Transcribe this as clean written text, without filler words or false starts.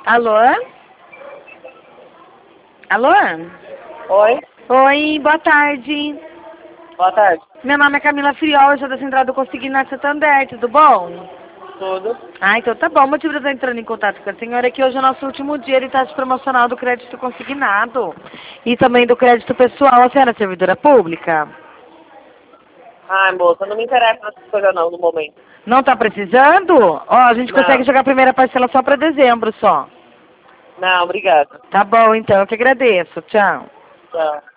Alô? Alô? Oi, Oi, boa tarde. boa tarde. Meu nome é Camila Friol, eu sou da Central do Consignato Santander, tudo bom? Tudo? Ah, então tá bom. O motivo de eu estar entrando em contato com a senhora é que hoje é o nosso último dia de taxa promocional do crédito consignado e também do crédito pessoal. A senhora é servidora pública? Ai, moça, não me interessa nessas coisas não, no momento. Não tá precisando? Ó, a gente consegue Não, jogar a primeira parcela só para dezembro só. não, obrigada. Tá bom, então. Eu que agradeço. Tchau. Tchau.